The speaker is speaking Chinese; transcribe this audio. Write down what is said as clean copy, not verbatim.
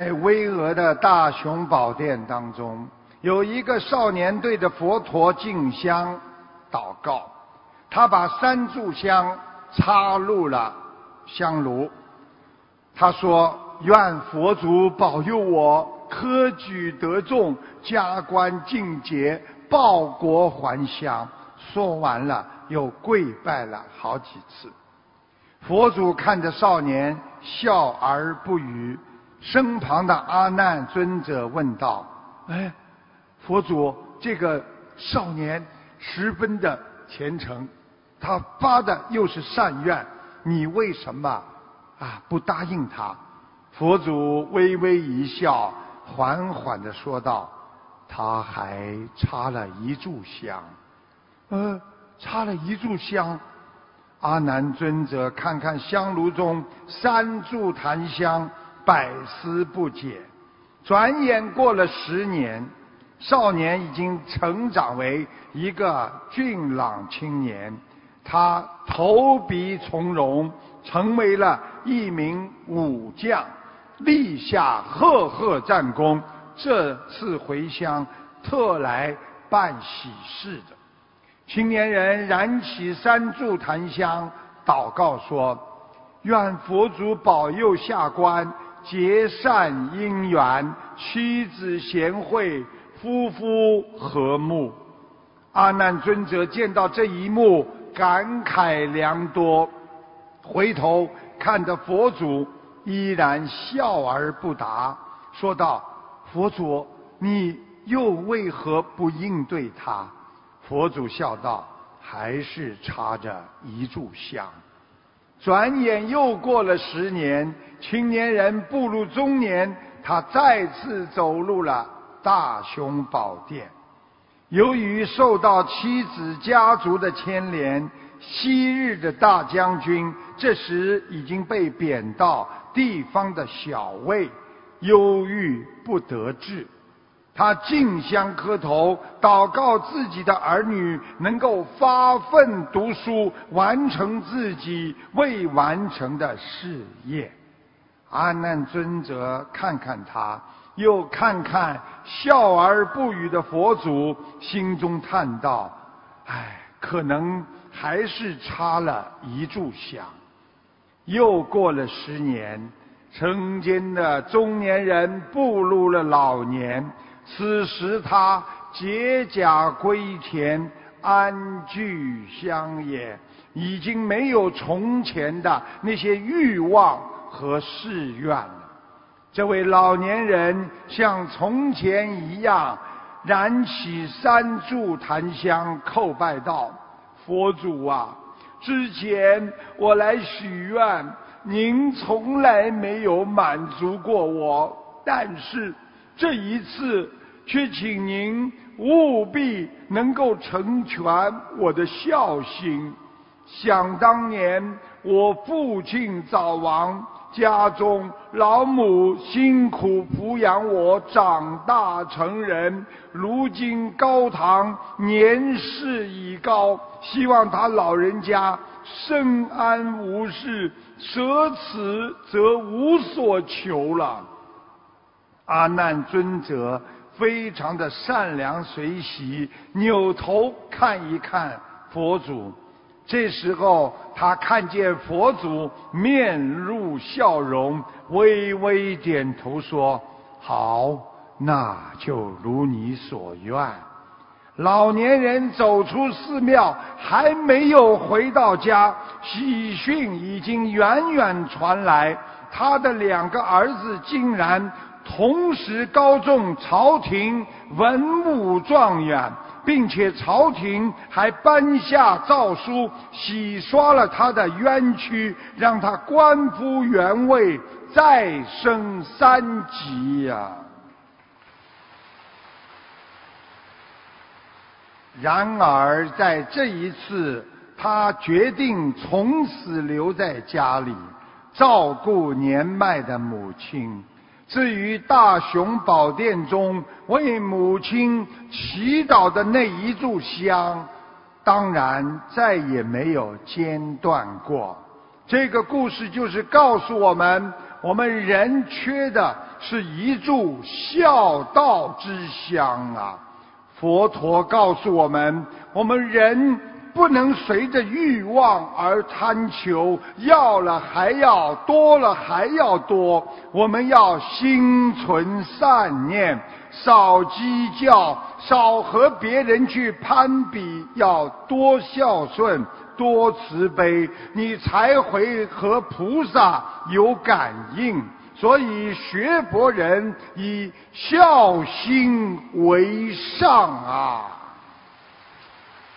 在巍峨的大雄宝殿当中，有一个少年对着佛陀敬香祷告，他把3炷香插入了香炉。他说：愿佛祖保佑我科举得中，加官进爵，报国还乡。说完了又跪拜了好几次。佛祖看着少年笑而不语，身旁的阿难尊者问道：佛祖，这个少年十分的虔诚，他发的又是善愿，你为什么不答应他？佛祖微微一笑，缓缓地说道：他还插了1炷香。插了1炷香。阿难尊者看看香炉中3炷檀香，百思不解。转眼过了10年，少年已经成长为一个俊朗青年，他投笔从戎，成为了一名武将，立下赫赫战功。这次回乡特来办喜事的。青年人燃起3炷檀香，祷告说：愿佛祖保佑下官结善姻缘，妻子贤惠，夫妇和睦。阿难尊者见到这一幕，感慨良多，回头看着佛祖，依然笑而不答，说道：佛祖，你又为何不应对他？佛祖笑道：还是插着1炷香。转眼又过了10年，青年人步入中年，他再次走入了大雄宝殿。由于受到妻子家族的牵连，昔日的大将军这时已经被贬到地方的小尉，忧郁不得志。他敬香磕头，祷告自己的儿女能够发奋读书，完成自己未完成的事业。阿难尊者看看他，又看看笑而不语的佛祖，心中叹道：可能还是插了1炷香。又过了10年，成间的中年人步入了老年，此时他解甲归田，安居乡野，已经没有从前的那些欲望和誓愿了。这位老年人像从前一样，燃起3炷檀香，叩拜道：佛祖啊，之前我来许愿，您从来没有满足过我，但是这一次却请您务必能够成全我的孝心。想当年我父亲早亡，家中老母辛苦抚养我长大成人，如今高堂年事已高，希望他老人家身安无事，舍此则无所求了。阿难尊者非常的善良随喜，扭头看一看佛祖。这时候他看见佛祖面露笑容，微微点头说：好，那就如你所愿。老年人走出寺庙，还没有回到家，喜讯已经远远传来，他的2个儿子竟然同时高中朝廷文武状元，并且朝廷还颁下诏书，洗刷了他的冤屈，让他官复原位，再升3级呀。然而在这一次，他决定从此留在家里，照顾年迈的母亲。至于大雄宝殿中为母亲祈祷的那1炷香，当然再也没有间断过。这个故事就是告诉我们，我们人缺的是一炷孝道之香啊！佛陀告诉我们，我们人不能随着欲望而贪求，要了还要，多了还要多。我们要心存善念，少计较，少和别人去攀比，要多孝顺，多慈悲，你才会和菩萨有感应。所以学佛人以孝心为上啊！